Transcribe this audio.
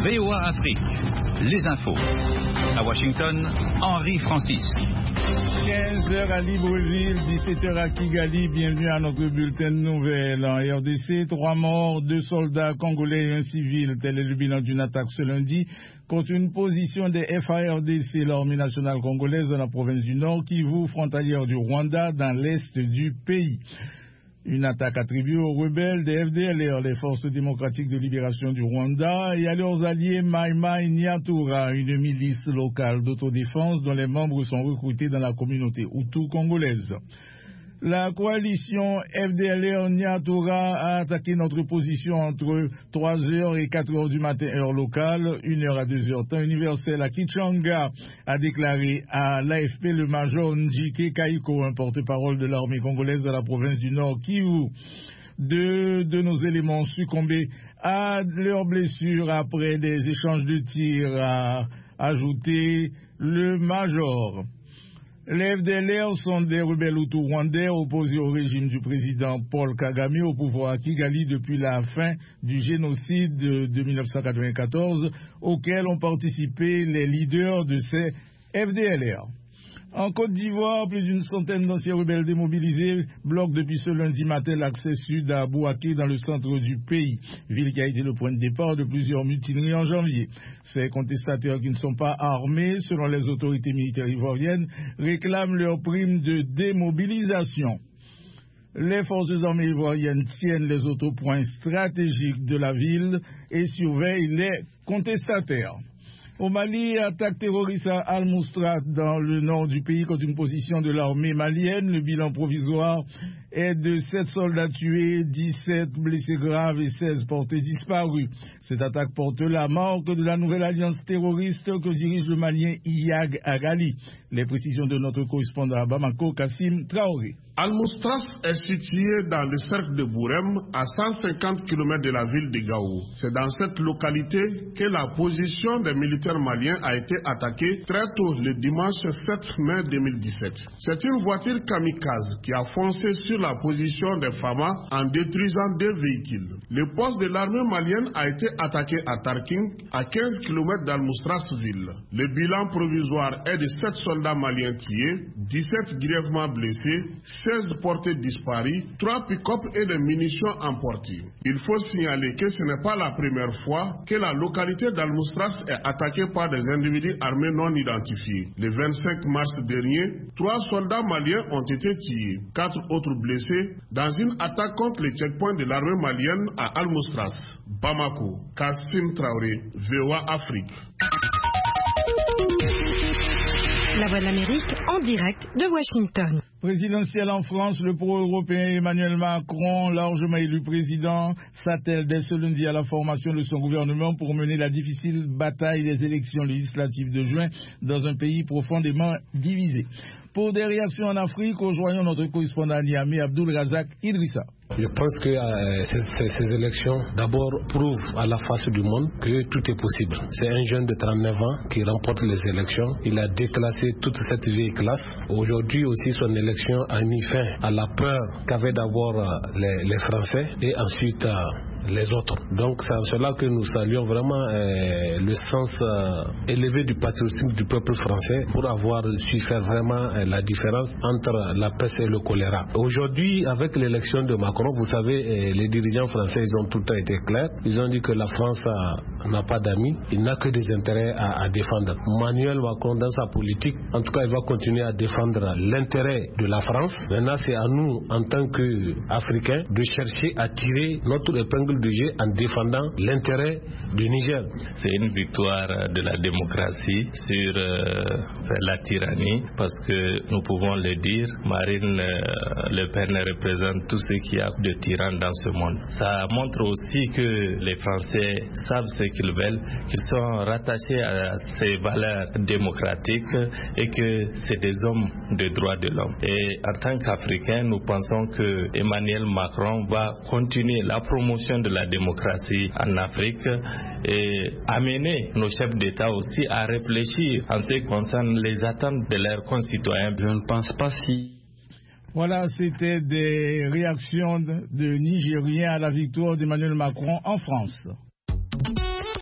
VOA Afrique, les infos. À Washington, Henri Francis. 15h à Libreville, 17h à Kigali. Bienvenue à notre bulletin de nouvelles. En RDC, 3 morts, 2 soldats congolais et un civil. Tel est le bilan d'une attaque ce lundi contre une position des FARDC, l'armée nationale congolaise dans la province du Nord, Kivu, frontalière du Rwanda, dans l'est du pays. Une attaque attribuée aux rebelles des FDLR, les forces démocratiques de libération du Rwanda, et à leurs alliés Mai Mai Nyatura, une milice locale d'autodéfense dont les membres sont recrutés dans la communauté Hutu congolaise. La coalition FDLR Nyatura a attaqué notre position entre 3h et 4h du matin heure locale, 1h à 2h temps universel à Kichanga, a déclaré à l'AFP le major Njike Kaiko, un porte-parole de l'armée congolaise dans la province du Nord Kivu. Deux de nos éléments succombés à leurs blessures après des échanges de tirs, a ajouté le major. Les FDLR sont des rebelles hutus rwandais opposés au régime du président Paul Kagame au pouvoir à Kigali depuis la fin du génocide de 1994 auquel ont participé les leaders de ces FDLR. En Côte d'Ivoire, plus d'une centaine d'anciens rebelles démobilisés bloquent depuis ce lundi matin l'accès sud à Bouaké dans le centre du pays, ville qui a été le point de départ de plusieurs mutineries en janvier. Ces contestataires qui ne sont pas armés, selon les autorités militaires ivoiriennes, réclament leur prime de démobilisation. Les forces armées ivoiriennes tiennent les autopoints stratégiques de la ville et surveillent les contestataires. Au Mali, attaque terroriste à Al-Moustrat dans le nord du pays contre une position de l'armée malienne. Le bilan provisoire est de 7 soldats tués, 17 blessés graves et 16 portés disparus. Cette attaque porte la marque de la nouvelle alliance terroriste que dirige le Malien Iyag Agali. Les précisions de notre correspondant à Bamako, Kassim Traoré. Al-Moustras est situé dans le cercle de Bourem, à 150 km de la ville de Gao. C'est dans cette localité que la position des militaires maliens a été attaquée très tôt le dimanche 7 mai 2017. C'est une voiture kamikaze qui a foncé sur la position des FAMA en détruisant 2 véhicules. Le poste de l'armée malienne a été attaqué à Tarking, à 15 km d'Al-Moustras-ville. Le bilan provisoire est de 7 soldats maliens tués, 17 grièvement blessés, 16 portés disparus, 3 pick-up et des munitions emportées. Il faut signaler que ce n'est pas la première fois que la localité d'Al-Moustras est attaquée par des individus armés non identifiés. Le 25 mars dernier, 3 soldats maliens ont été tués, 4 autres blessés dans une attaque contre les checkpoints de l'armée malienne à Al-Moustras. Bamako, Kassim Traoré, VOA Afrique. La Voix de l'Amérique en direct de Washington. Présidentiel en France, le pro-européen Emmanuel Macron, largement élu président, s'attelle dès ce lundi à la formation de son gouvernement pour mener la difficile bataille des élections législatives de juin dans un pays profondément divisé. Pour des réactions en Afrique, rejoignons notre correspondant à Niamey, Abdul Razak Idrissa. Je pense que ces élections, d'abord, prouvent à la face du monde que tout est possible. C'est un jeune de 39 ans qui remporte les élections. Il a déclassé toute cette vieille classe. Aujourd'hui aussi, son élection a mis fin à la peur qu'avaient d'abord les Français et ensuite les autres. Donc c'est en cela que nous saluons vraiment le sens élevé du patriotisme du peuple français pour avoir su faire vraiment la différence entre la peste et le choléra. Aujourd'hui, avec l'élection de Macron, vous savez, les dirigeants français, ils ont tout le temps été clairs. Ils ont dit que la France n'a pas d'amis, il n'a que des intérêts à défendre. Emmanuel Macron, dans sa politique, en tout cas, il va continuer à défendre l'intérêt de la France. Maintenant, c'est à nous, en tant qu'Africains, de chercher à tirer notre épingle de jeu en défendant l'intérêt du Niger. C'est une victoire de la démocratie sur la tyrannie, parce que nous pouvons le dire, Marine Le Pen représente tout ce qu'il y a de tyran dans ce monde. Ça montre aussi que les Français savent ce qu'ils veulent, qu'ils sont rattachés à ces valeurs démocratiques et que c'est des hommes de droits de l'homme. Et en tant qu'Africains, nous pensons que Emmanuel Macron va continuer la promotion de la démocratie en Afrique et amener nos chefs d'État aussi à réfléchir en ce qui concerne les attentes de leurs concitoyens. Je ne pense pas si... Voilà, c'était des réactions de Nigériens à la victoire d'Emmanuel Macron en France.